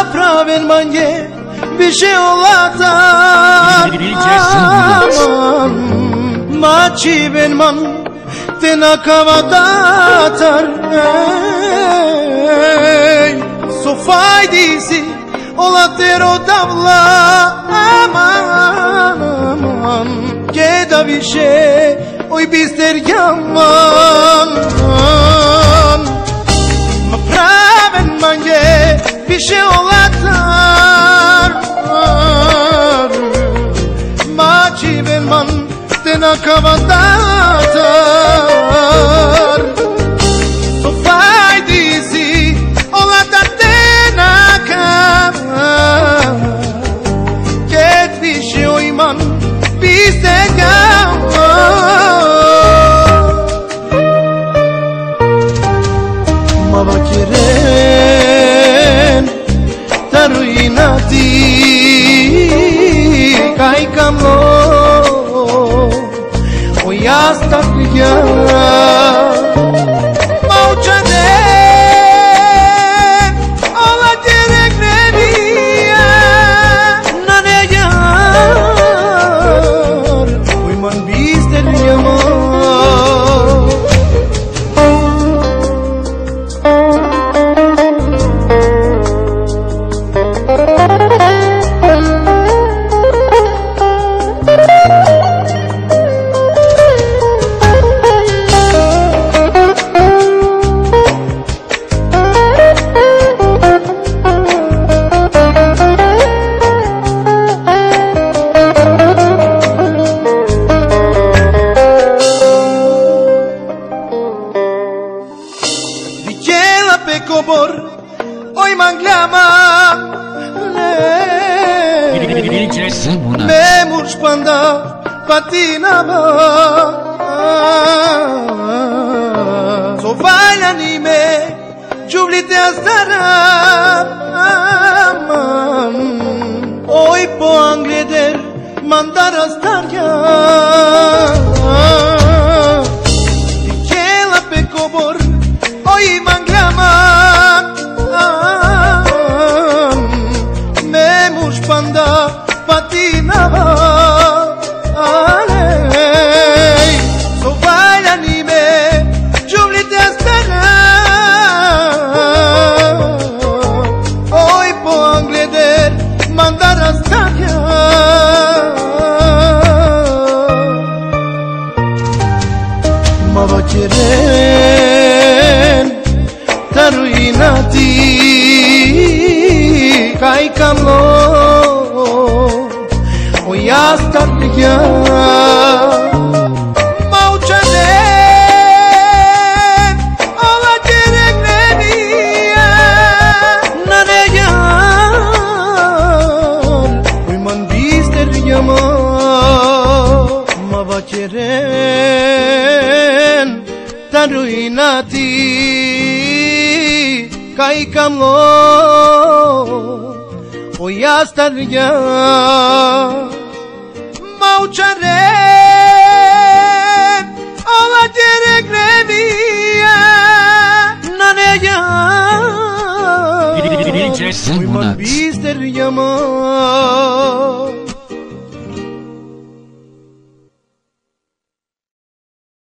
praven manje Bishe olatar Maçı ben man Tena kavadatar So faydisi Olatero davla Aman Keda bishe Oy bister yaman Ma praven manje Bishe olatar Maçı ben man Tena kavadatar So faydisi Olatar tena kav Ket bishe oyman Bister yaman Ma bakeren Taruinati Kai kamlo Hasta ya Mauchane Ola direk nebiya Nane yar Uyman bizden yaman Kobor, oy manglama Memur spanda patinava So vai anime Jublite astara Oy po angleder Mandar astarya Dikela pe kobor Oy manglama Memur spanda patinava So vai anime Jublite astara Oy po angleder Mandar astarya Ma bakeren Taruinati Kai kamlo Oy hasta ya Mauchane Ola direk nebiya Nane yar Uyman bizder yaman Ma bakeren Taruinati Kai kamlo Oy hasta ya Maucharen Ola direk nebiya Nane yar Uyman bizder yaman